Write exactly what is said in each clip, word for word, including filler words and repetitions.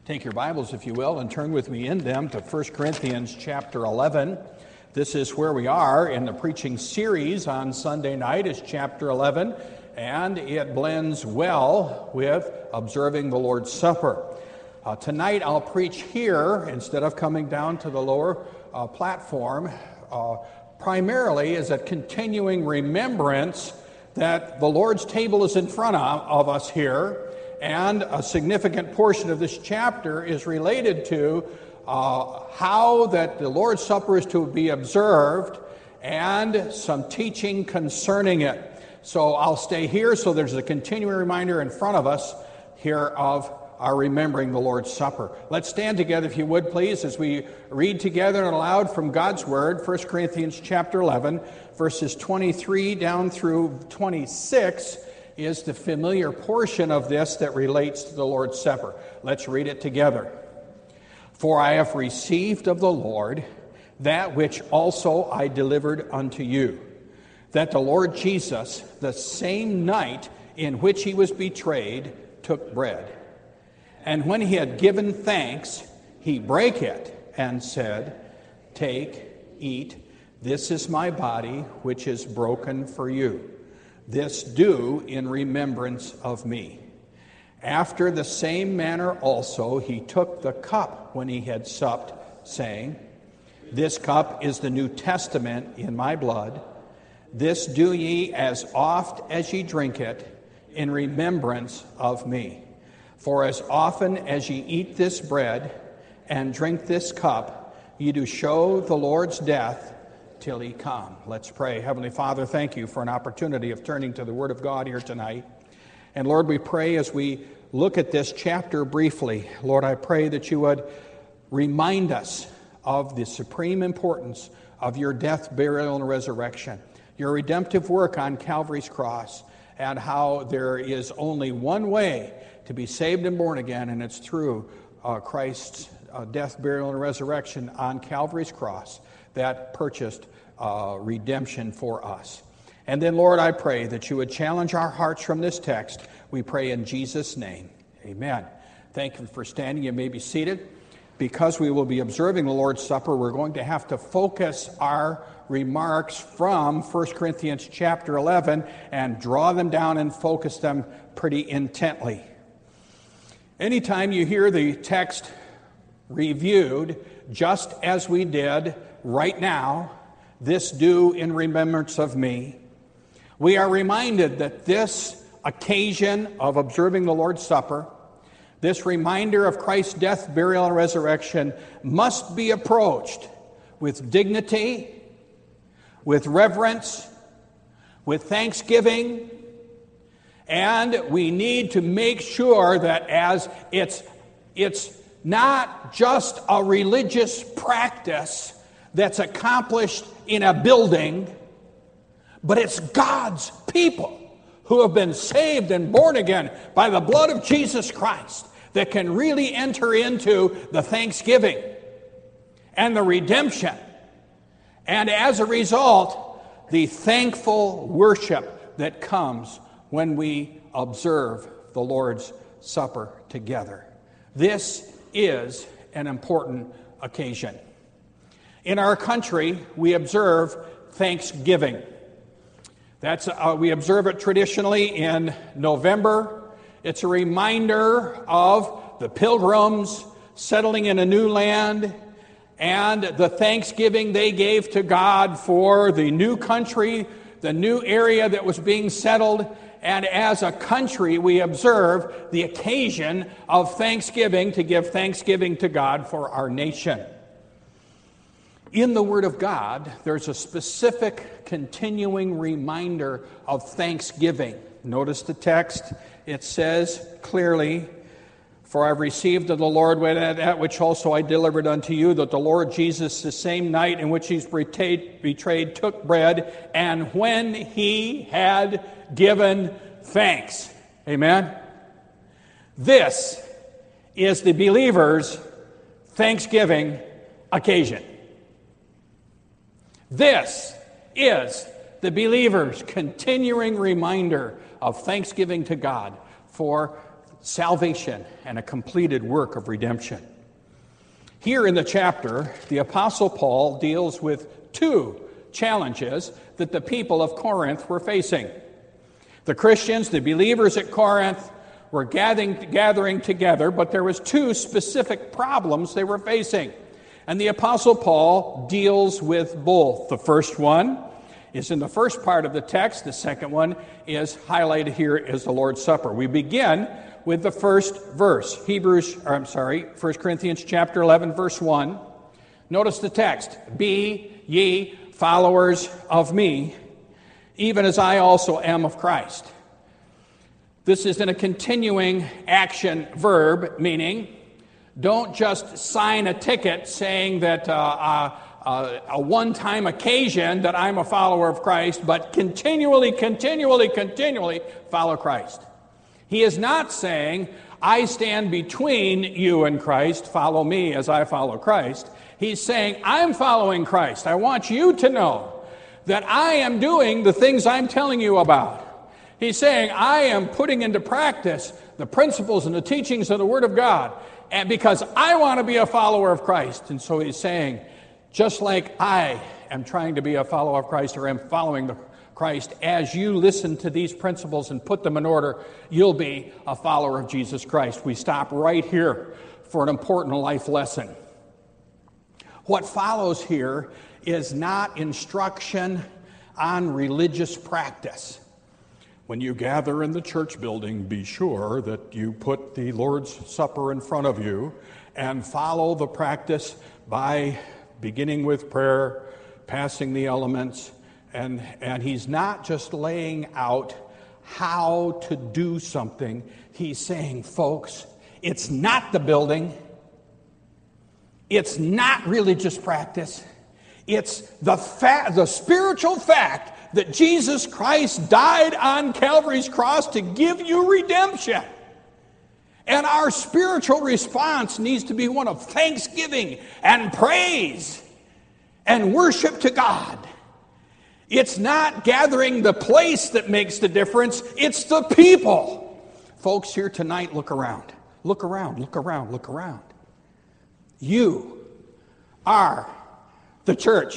Take your Bibles, if you will, and turn with me in them to First Corinthians chapter eleven. This is where we are in the preaching series on Sunday night, is chapter eleven, and it blends well with observing the Lord's Supper. Uh, tonight I'll preach here instead of coming down to the lower uh, platform, uh, primarily as a continuing remembrance that the Lord's table is in front of, of us here. And a significant portion of this chapter is related to uh, how that the Lord's Supper is to be observed and some teaching concerning it. So I'll stay here so there's a continuing reminder in front of us here of our remembering the Lord's Supper. Let's stand together, if you would, please, as we read together and aloud from God's Word, First Corinthians chapter eleven, verses twenty-three down through twenty-six. Is the familiar portion of this that relates to the Lord's Supper. Let's read it together. For I have received of the Lord that which also I delivered unto you, that the Lord Jesus, the same night in which he was betrayed, took bread. And when he had given thanks, he brake it and said, Take, eat, this is my body, which is broken for you. This do in remembrance of me. After the same manner also he took the cup when he had supped, saying, This cup is the New Testament in my blood. This do ye as oft as ye drink it in remembrance of me. For as often as ye eat this bread and drink this cup, ye do show the Lord's death till he come. Let's pray. Heavenly Father, thank you for an opportunity of turning to the Word of God here tonight. And Lord, we pray as we look at this chapter briefly, Lord, I pray that you would remind us of the supreme importance of your death, burial, and resurrection, your redemptive work on Calvary's cross, and how there is only one way to be saved and born again, and it's through uh, Christ's uh, death, burial, and resurrection on Calvary's cross that purchased uh, redemption for us. And then, Lord, I pray that you would challenge our hearts from this text. We pray in Jesus' name. Amen. Thank you for standing. You may be seated. Because we will be observing the Lord's Supper, we're going to have to focus our remarks from First Corinthians chapter eleven and draw them down and focus them pretty intently. Anytime you hear the text reviewed, just as we did right now, this do in remembrance of me, we are reminded that this occasion of observing the Lord's Supper, this reminder of Christ's death, burial, and resurrection must be approached with dignity, with reverence, with thanksgiving, and we need to make sure that as it's, it's not just a religious practice that's accomplished in a building, but it's God's people who have been saved and born again by the blood of Jesus Christ that can really enter into the thanksgiving and the redemption. And as a result, the thankful worship that comes when we observe the Lord's Supper together. This is an important occasion. In our country, we observe Thanksgiving. That's uh, we observe it traditionally in November. It's a reminder of the pilgrims settling in a new land and the thanksgiving they gave to God for the new country, the new area that was being settled. And as a country, we observe the occasion of Thanksgiving to give thanksgiving to God for our nation. In the Word of God, there's a specific continuing reminder of thanksgiving. Notice the text. It says clearly, For I have received of the Lord that which also I delivered unto you, that the Lord Jesus, the same night in which he was betrayed, betrayed, took bread, and when he had given thanks. Amen? This is the believer's Thanksgiving occasion. This is the believer's continuing reminder of thanksgiving to God for salvation and a completed work of redemption. Here in the chapter, the Apostle Paul deals with two challenges that the people of Corinth were facing. The Christians, the believers at Corinth, were gathering, gathering together, but there was two specific problems they were facing. And the Apostle Paul deals with both. The first one is in the first part of the text. The second one is highlighted here as the Lord's Supper. We begin with the first verse, Hebrews, or I'm sorry, First Corinthians chapter eleven, verse one. Notice the text, "Be ye followers of me, even as I also am of Christ." This is in a continuing action verb, meaning don't just sign a ticket saying that uh, uh, uh, a one-time occasion that I'm a follower of Christ, but continually, continually, continually follow Christ. He is not saying, I stand between you and Christ, follow me as I follow Christ. He's saying, I'm following Christ. I want you to know that I am doing the things I'm telling you about. He's saying, I am putting into practice the principles and the teachings of the Word of God, and because I want to be a follower of Christ. And so he's saying, just like I am trying to be a follower of Christ, or am following the Christ, as you listen to these principles and put them in order, you'll be a follower of Jesus Christ. We stop right here for an important life lesson. What follows here is not instruction on religious practice. When you gather in the church building, be sure that you put the Lord's Supper in front of you and follow the practice by beginning with prayer, passing the elements, and, and he's not just laying out how to do something. He's saying, folks, it's not the building. It's not religious practice. It's the fact, the spiritual fact that Jesus Christ died on Calvary's cross to give you redemption. And our spiritual response needs to be one of thanksgiving and praise and worship to God. It's not gathering the place that makes the difference. It's the people. Folks, here tonight, look around. Look around, look around, look around. You are the church.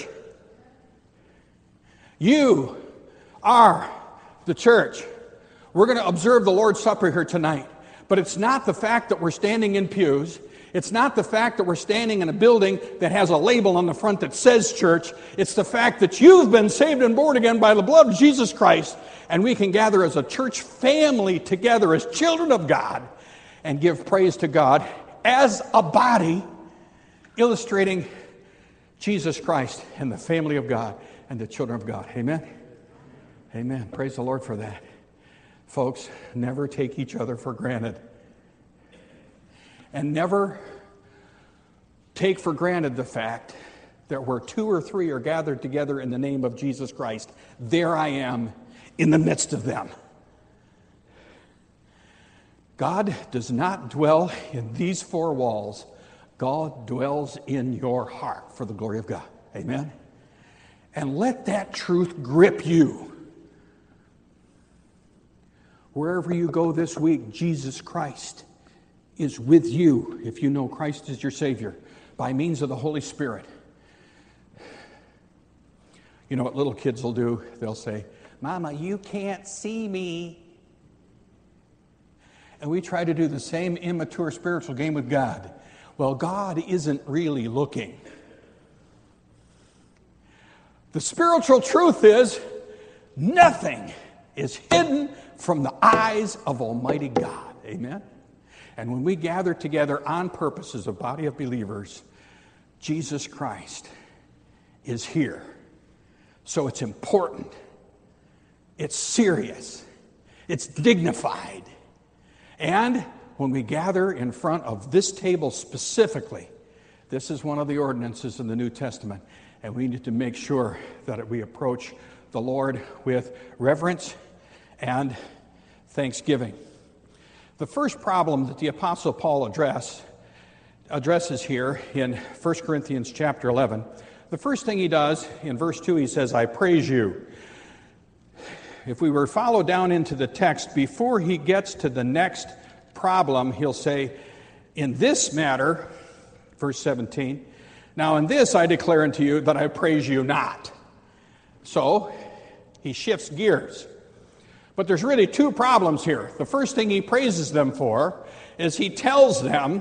You are the church. We're going to observe the Lord's Supper here tonight. But it's not the fact that we're standing in pews. It's not the fact that we're standing in a building that has a label on the front that says church. It's the fact that you've been saved and born again by the blood of Jesus Christ. And we can gather as a church family together as children of God and give praise to God as a body, illustrating Jesus Christ and the family of God and the children of God. Amen? Amen. Praise the Lord for that. Folks, never take each other for granted. And never take for granted the fact that where two or three are gathered together in the name of Jesus Christ, there I am in the midst of them. God does not dwell in these four walls. God dwells in your heart for the glory of God. Amen? And let that truth grip you. Wherever you go this week, Jesus Christ is with you if you know Christ is your Savior by means of the Holy Spirit. You know what little kids will do? They'll say, Mama, you can't see me. And we try to do the same immature spiritual game with God. Well, God isn't really looking. The spiritual truth is nothing is hidden from the eyes of Almighty God. Amen? And when we gather together on purpose as a body of believers, Jesus Christ is here. So it's important. It's serious. It's dignified. And when we gather in front of this table specifically, this is one of the ordinances in the New Testament, and we need to make sure that we approach the Lord with reverence and thanksgiving. The first problem that the Apostle Paul address, addresses here in First Corinthians chapter eleven, the first thing he does in verse two, he says, I praise you. If we were to follow down into the text, before he gets to the next problem, he'll say, in this matter, verse seventeen, now in this I declare unto you that I praise you not. So he shifts gears. But there's really two problems here. The first thing he praises them for is he tells them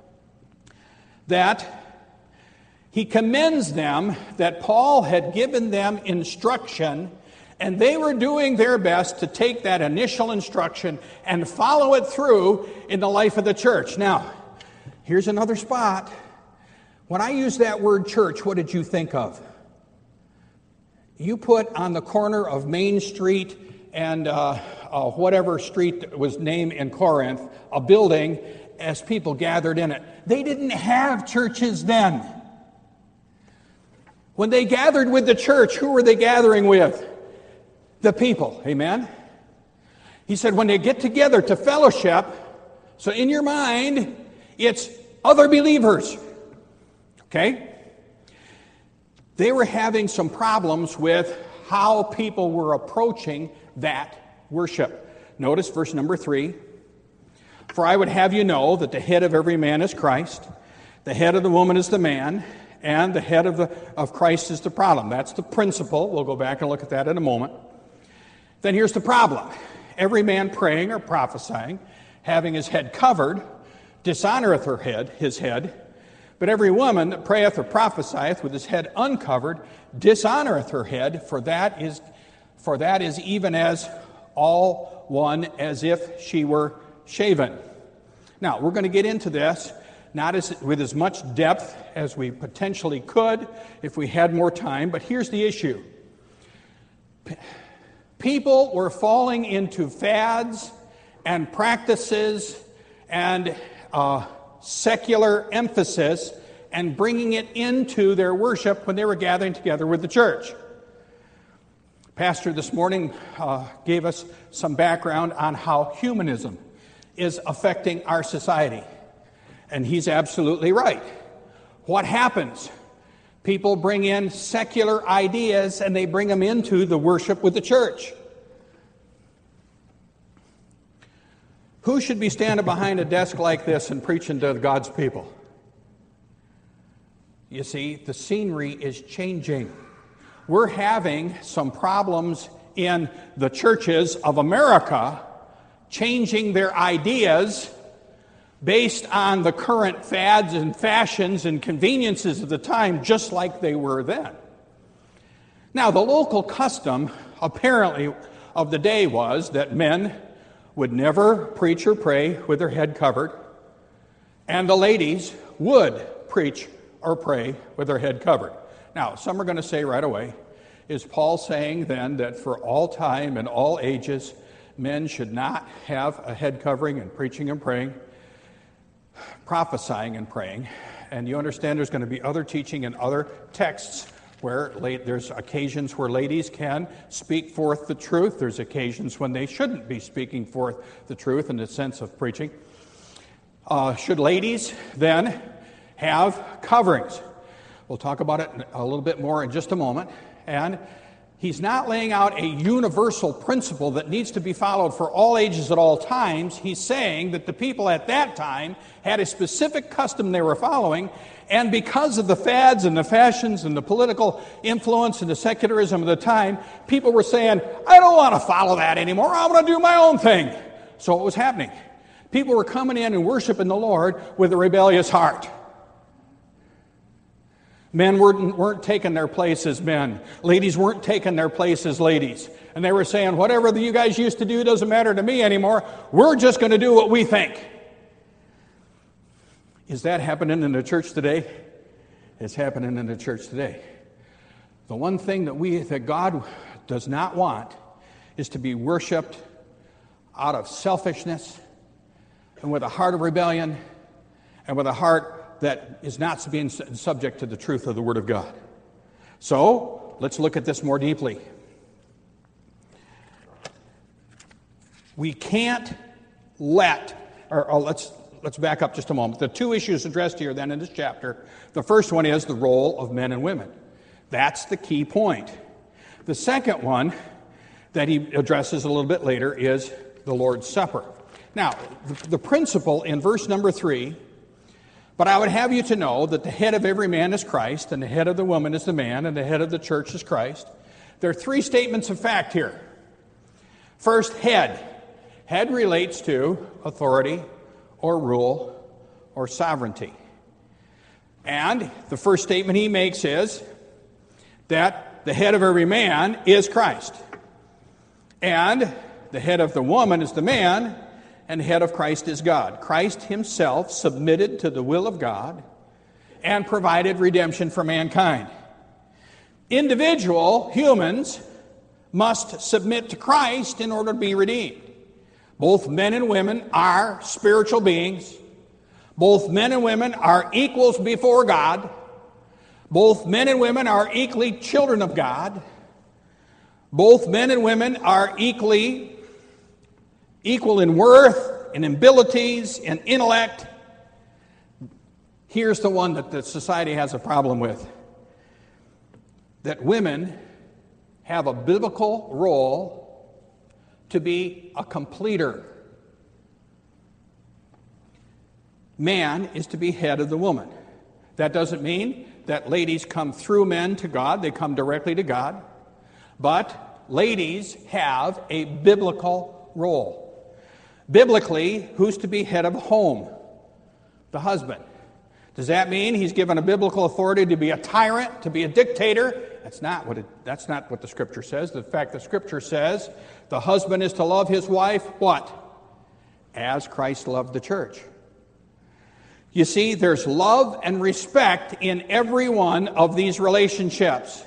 that he commends them that Paul had given them instruction, and they were doing their best to take that initial instruction and follow it through in the life of the church. Now, here's another spot. When I use that word church, what did you think of? You put on the corner of Main Street and uh, uh, whatever street was named in Corinth, a building, as people gathered in it. They didn't have churches then. When they gathered with the church, who were they gathering with? The people. Amen? He said when they get together to fellowship, so in your mind, it's other believers. Okay? They were having some problems with how people were approaching that worship. Notice verse number three. For I would have you know that the head of every man is Christ, the head of the woman is the man, and the head of, the, of Christ is the problem. That's the principle. We'll go back and look at that in a moment. Then here's the problem. Every man praying or prophesying, having his head covered, dishonoreth her head, his head. But every woman that prayeth or prophesieth with his head uncovered dishonoreth her head, for that is for that is even as all one as if she were shaven. Now, we're going to get into this, not as, with as much depth as we potentially could if we had more time, but here's the issue. People were falling into fads and practices and uh, secular emphasis and bringing it into their worship when they were gathering together with the church. Pastor this morning uh, gave us some background on how humanism is affecting our society. And he's absolutely right. What happens? People bring in secular ideas and they bring them into the worship with the church. Who should be standing behind a desk like this and preaching to God's people? You see, the scenery is changing. We're having some problems in the churches of America changing their ideas based on the current fads and fashions and conveniences of the time, just like they were then. Now, the local custom, apparently, of the day was that men would never preach or pray with their head covered, and the ladies would preach or pray with their head covered. Now, some are going to say right away, is Paul saying then that for all time and all ages, men should not have a head covering and preaching and praying, prophesying and praying? And you understand there's going to be other teaching and other texts where there's occasions where ladies can speak forth the truth. There's occasions when they shouldn't be speaking forth the truth in the sense of preaching. Uh, should ladies then have coverings? We'll talk about it a little bit more in just a moment. And he's not laying out a universal principle that needs to be followed for all ages at all times. He's saying that the people at that time had a specific custom they were following, and because of the fads and the fashions and the political influence and the secularism of the time, people were saying, I don't want to follow that anymore. I want to do my own thing. So what was happening? People were coming in and worshiping the Lord with a rebellious heart. Men weren't, weren't taking their place as men. Ladies weren't taking their place as ladies. And they were saying, whatever you guys used to do doesn't matter to me anymore. We're just going to do what we think. Is that happening in the church today? It's happening in the church today. The one thing that we that God does not want is to be worshipped out of selfishness and with a heart of rebellion and with a heart that is not being subject to the truth of the Word of God. So, let's look at this more deeply. We can't let, or, or let's let's back up just a moment. The two issues addressed here then in this chapter, the first one is the role of men and women. That's the key point. The second one that he addresses a little bit later is the Lord's Supper. Now, the, the principle in verse number three, but I would have you to know that the head of every man is Christ, and the head of the woman is the man, and the head of the church is Christ. There are three statements of fact here. First, head. Head relates to authority or rule or sovereignty. And the first statement he makes is that the head of every man is Christ. And the head of the woman is the man, and the head of Christ is God. Christ himself submitted to the will of God and provided redemption for mankind. Individual humans must submit to Christ in order to be redeemed. Both men and women are spiritual beings. Both men and women are equals before God. Both men and women are equally children of God. Both men and women are equally equal in worth, in abilities, in intellect. Here's the one that the society has a problem with. That women have a biblical role to be a completer. Man is to be head of the woman. That doesn't mean that ladies come through men to God. They come directly to God. But ladies have a biblical role. Biblically, who's to be head of a home? The husband. Does that mean he's given a biblical authority to be a tyrant, to be a dictator? That's not what it, that's not what the Scripture says. In fact, the Scripture says the husband is to love his wife, what? As Christ loved the church. You see, there's love and respect in every one of these relationships.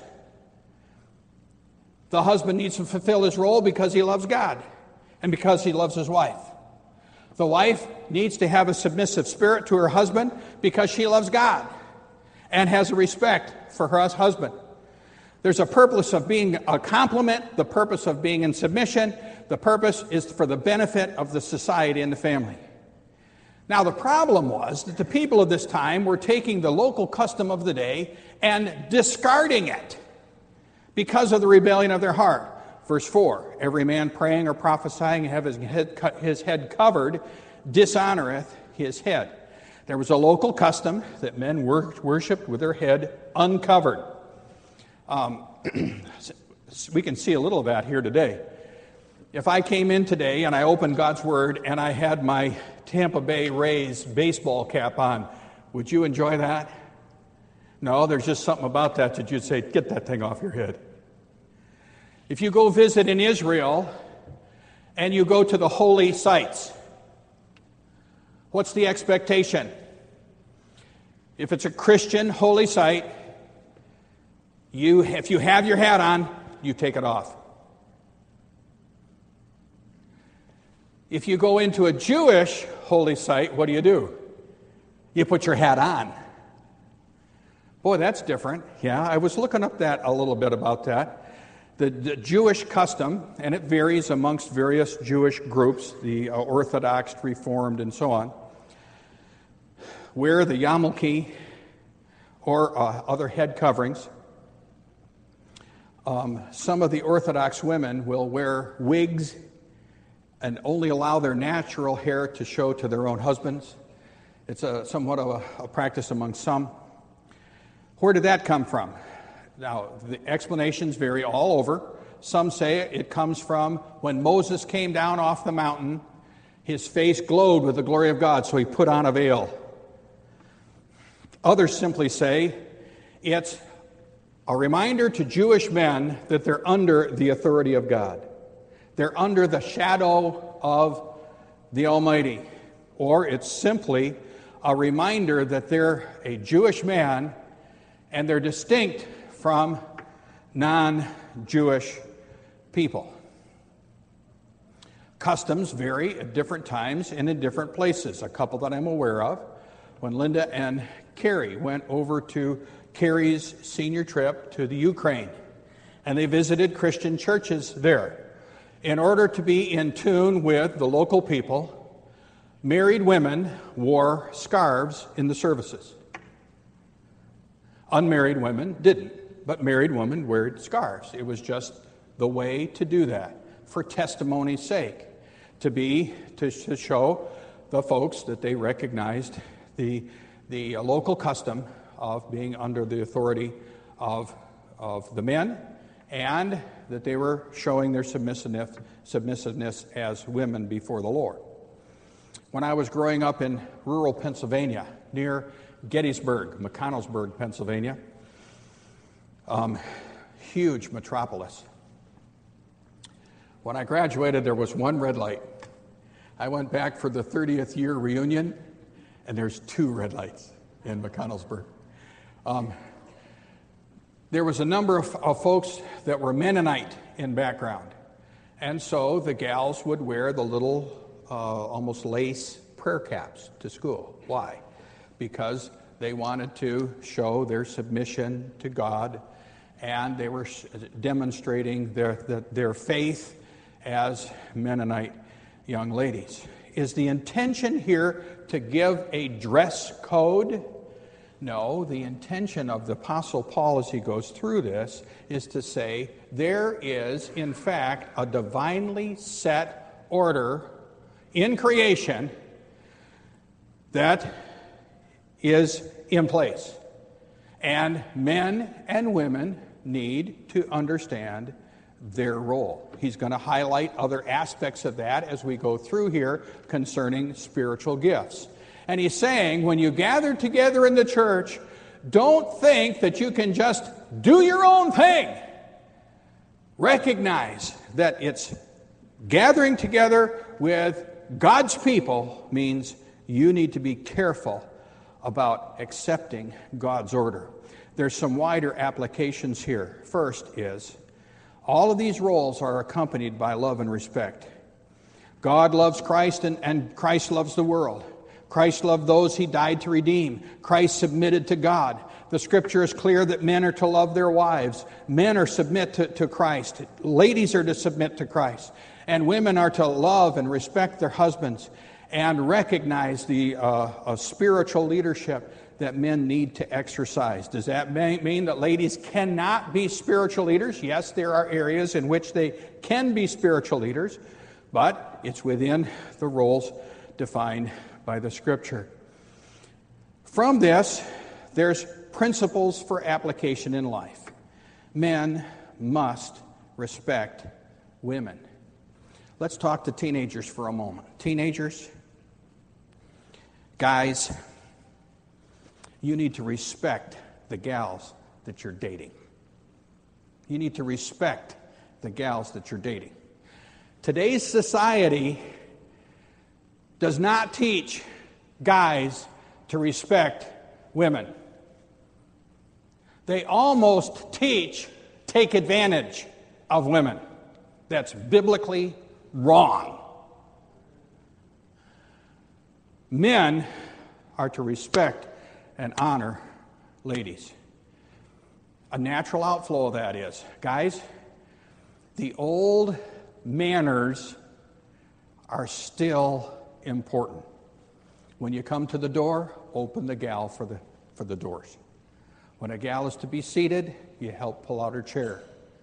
The husband needs to fulfill his role because he loves God and because he loves his wife. The wife needs to have a submissive spirit to her husband because she loves God and has a respect for her husband. There's a purpose of being a complement, the purpose of being in submission. The purpose is for the benefit of the society and the family. Now, the problem was that the people of this time were taking the local custom of the day and discarding it because of the rebellion of their heart. Verse four, every man praying or prophesying and have his head, his head covered dishonoreth his head. There was a local custom that men worshipped with their head uncovered. Um, we can see a little of that here today. If I came in today and I opened God's Word and I had my Tampa Bay Rays baseball cap on, would you enjoy that? No, there's just something about that that you'd say, get that thing off your head. If you go visit in Israel and you go to the holy sites, what's the expectation? If it's a Christian holy site, you, if you have your hat on, you take it off. If you go into a Jewish holy site, what do you do? You put your hat on. Boy, that's different. Yeah, I was looking up that a little bit about that. The, the Jewish custom, and it varies amongst various Jewish groups, the uh, Orthodox, Reformed, and so on, wear the yarmulke or uh, other head coverings. Um, some of the Orthodox women will wear wigs and only allow their natural hair to show to their own husbands. It's a, somewhat of a, a practice among some. Where did that come from? Now, the explanations vary all over. Some say it comes from when Moses came down off the mountain, his face glowed with the glory of God, so he put on a veil. Others simply say it's a reminder to Jewish men that they're under the authority of God. They're under the shadow of the Almighty. Or it's simply a reminder that they're a Jewish man and they're distinct from non-Jewish people. Customs vary at different times and in different places. A couple that I'm aware of, when Linda and Carrie went over to Carrie's senior trip to the Ukraine, and they visited Christian churches there. In order to be in tune with the local people, married women wore scarves in the services. Unmarried women didn't. But married women wore scarves. It was just the way to do that, for testimony's sake, to be, to, to show the folks that they recognized the, the local custom of being under the authority of, of the men, and that they were showing their submissiveness, submissiveness as women before the Lord. When I was growing up in rural Pennsylvania, near Gettysburg, McConnellsburg, Pennsylvania, um, huge metropolis. When I graduated, there was one red light. I went back for the thirtieth year reunion, and there's two red lights in McConnellsburg. Um, there was a number of, of folks that were Mennonite in background, and so the gals would wear the little, uh, almost lace prayer caps to school. Why? Because they wanted to show their submission to God, and they were demonstrating their, their, their faith as Mennonite young ladies. Is the intention here to give a dress code? No, the intention of the Apostle Paul as he goes through this is to say there is, in fact, a divinely set order in creation that is in place. And men and women need to understand their role. He's going to highlight other aspects of that as we go through here concerning spiritual gifts. And he's saying, when you gather together in the church, don't think that you can just do your own thing. Recognize that it's gathering together with God's people means you need to be careful about accepting God's order. There's some wider applications here. First is, all of these roles are accompanied by love and respect. God loves Christ, and, and Christ loves the world. Christ loved those he died to redeem. Christ submitted to God. The scripture is clear that men are to love their wives. Men are to submit to, to Christ. Ladies are to submit to Christ. And women are to love and respect their husbands and recognize the uh, uh, spiritual leadership that men need to exercise. Does that mean that ladies cannot be spiritual leaders? Yes, there are areas in which they can be spiritual leaders, but it's within the roles defined by the Scripture. From this, there's principles for application in life. Men must respect women. Let's talk to teenagers for a moment. Teenagers, guys, you need to respect the gals that you're dating. You need to respect the gals that you're dating. Today's society does not teach guys to respect women. They almost teach take advantage of women. That's biblically wrong. Men are to respect and honor ladies. A natural outflow of that is, guys, the old manners are still important. When you come to the door, open the gal for the for the doors. When a gal is to be seated, you help pull out her chair.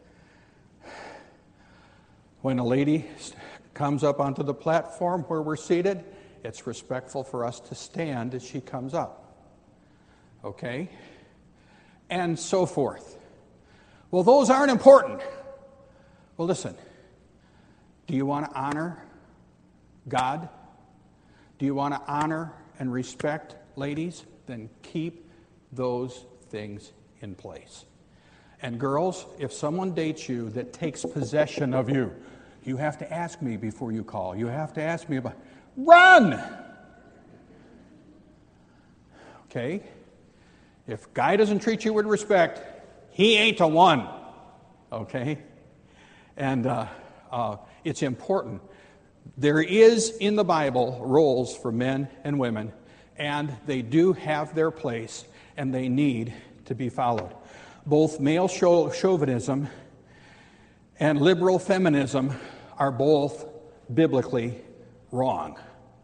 When a lady comes up onto the platform where we're seated, it's respectful for us to stand as she comes up. Okay? And so forth. Well, those aren't important. Well, listen. Do you want to honor God? Do you want to honor and respect ladies? Then keep those things in place. And girls, if someone dates you that takes possession of you, you have to ask me before you call. You have to ask me about, run! Okay? If guy doesn't treat you with respect, he ain't the one. Okay? And uh, uh, it's important. There is in the Bible roles for men and women, and they do have their place, and they need to be followed. Both male chauvinism and liberal feminism are both biblically wrong.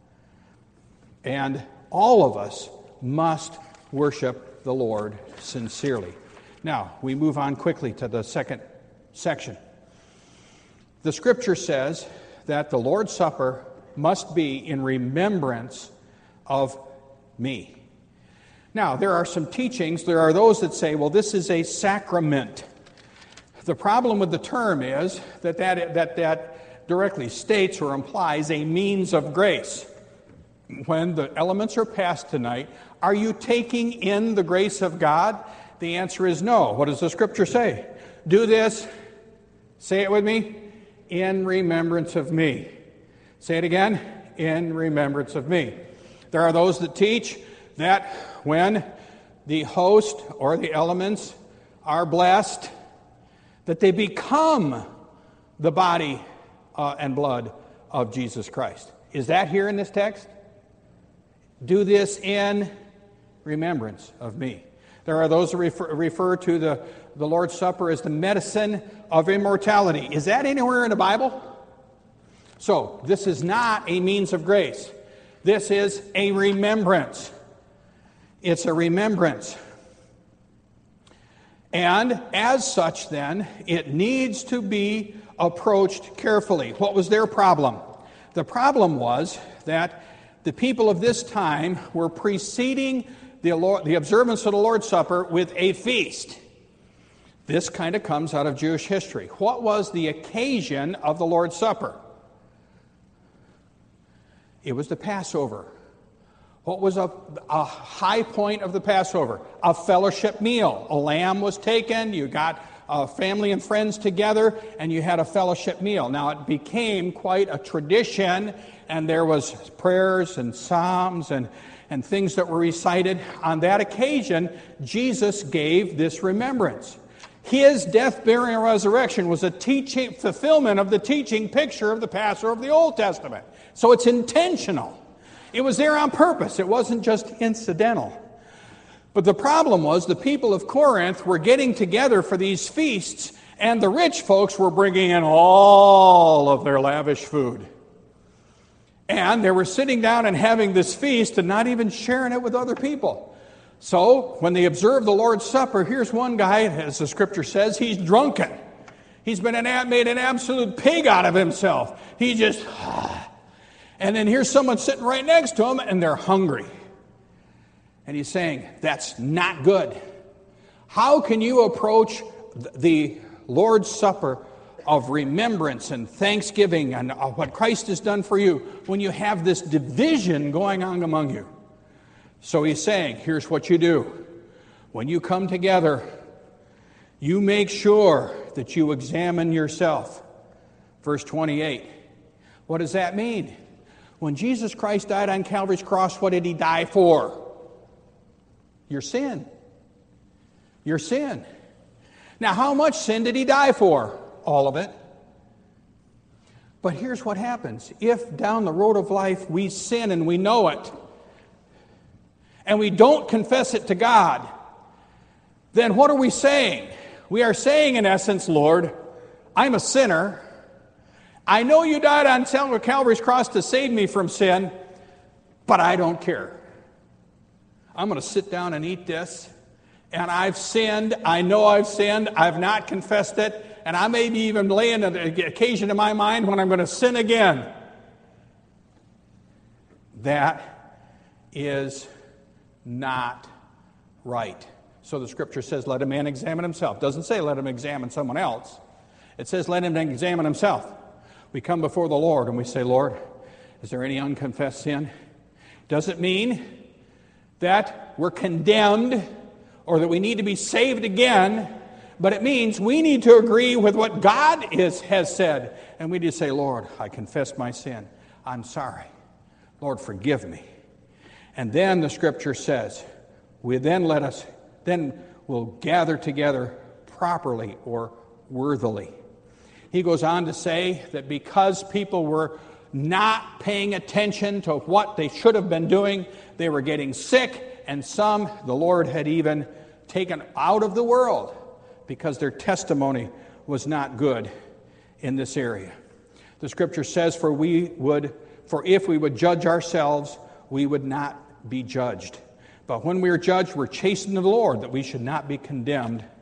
And all of us must worship the Lord sincerely. Now, we move on quickly to the second section. The Scripture says that the Lord's Supper must be in remembrance of me. Now, there are some teachings. There are those that say, well, this is a sacrament. The problem with the term is that that, that, that directly states or implies a means of grace. When the elements are passed tonight, are you taking in the grace of God? The answer is no. What does the Scripture say? Do this, say it with me, in remembrance of me. Say it again, in remembrance of me. There are those that teach that when the host or the elements are blessed, that they become the body uh, and blood of Jesus Christ. Is that here in this text? Do this in remembrance of me. There are those who refer, refer to the, the Lord's Supper as the medicine of immortality. Is that anywhere in the Bible? So, this is not a means of grace. This is a remembrance. It's a remembrance. And as such, then, it needs to be approached carefully. What was their problem? The problem was that the people of this time were preceding the, Lord, the observance of the Lord's Supper with a feast. This kind of comes out of Jewish history. What was the occasion of the Lord's Supper? It was the Passover. What was a, a high point of the Passover? A fellowship meal. A lamb was taken, you got uh, family and friends together, and you had a fellowship meal. Now, it became quite a tradition, and there was prayers and psalms and, and things that were recited. On that occasion, Jesus gave this remembrance. His death, burial, and resurrection was a teaching fulfillment of the teaching picture of the Passover of the Old Testament. So it's intentional. It was there on purpose. It wasn't just incidental. But the problem was the people of Corinth were getting together for these feasts, and the rich folks were bringing in all of their lavish food. And they were sitting down and having this feast and not even sharing it with other people. So when they observed the Lord's Supper, here's one guy, as the Scripture says, he's drunken. He's been an, made an absolute pig out of himself. He just... And then here's someone sitting right next to him, and they're hungry. And he's saying, that's not good. How can you approach the Lord's Supper of remembrance and thanksgiving and what Christ has done for you when you have this division going on among you? So he's saying, here's what you do. When you come together, you make sure that you examine yourself. Verse twenty-eight. What does that mean? When Jesus Christ died on Calvary's cross, what did he die for? Your sin. Your sin. Now, how much sin did he die for? All of it. But here's what happens. If down the road of life we sin and we know it, and we don't confess it to God, then what are we saying? We are saying, in essence, Lord, I'm a sinner. I know you died on Calvary's cross to save me from sin, but I don't care. I'm going to sit down and eat this, and I've sinned. I know I've sinned. I've not confessed it, and I may be even laying an occasion in my mind when I'm going to sin again. That is not right. So the Scripture says, let a man examine himself. It doesn't say let him examine someone else. It says let him examine himself. We come before the Lord and we say, Lord, is there any unconfessed sin? Doesn't mean that we're condemned or that we need to be saved again, but it means we need to agree with what God is, has said. And we just say, Lord, I confess my sin. I'm sorry. Lord, forgive me. And then the Scripture says, we then let us, then we'll gather together properly or worthily. He goes on to say that because people were not paying attention to what they should have been doing, they were getting sick, and some the Lord had even taken out of the world because their testimony was not good in this area. The Scripture says, for we would, for if we would judge ourselves, we would not be judged. But when we are judged, we're chastened of the Lord, that we should not be condemned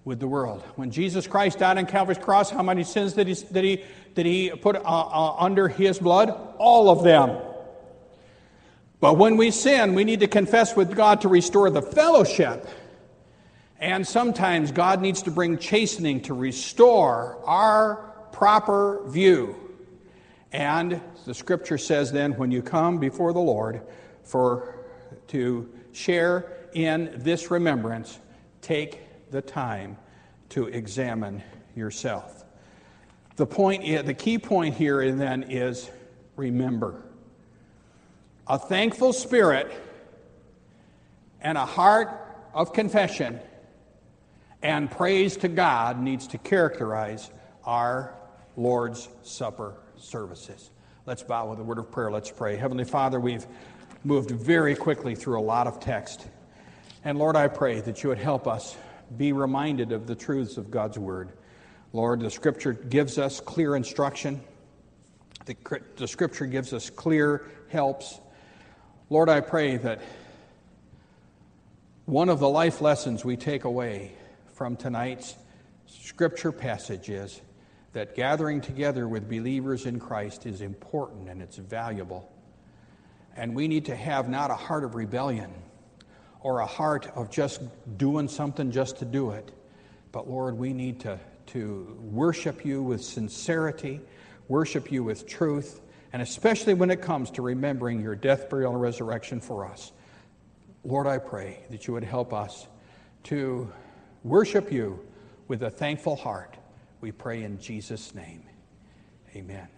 with the world. When Jesus Christ died on Calvary's cross, how many sins did he, did he, did he put uh, uh, under his blood? All of them. But when we sin, we need to confess with God to restore the fellowship. And sometimes God needs to bring chastening to restore our proper view. And the Scripture says then, when you come before the Lord for to share in this remembrance, take the time to examine yourself. The point, is, the key point here then is remember. A thankful spirit and a heart of confession and praise to God needs to characterize our Lord's Supper services. Let's bow with a word of prayer. Let's pray. Heavenly Father, we've moved very quickly through a lot of text. And Lord, I pray that you would help us be reminded of the truths of God's Word. Lord, the Scripture gives us clear instruction. The, the Scripture gives us clear helps. Lord, I pray that one of the life lessons we take away from tonight's Scripture passage is that gathering together with believers in Christ is important and it's valuable. And we need to have not a heart of rebellion or a heart of just doing something just to do it. But Lord, we need to, to worship you with sincerity, worship you with truth, and especially when it comes to remembering your death, burial, and resurrection for us. Lord, I pray that you would help us to worship you with a thankful heart. We pray in Jesus' name. Amen.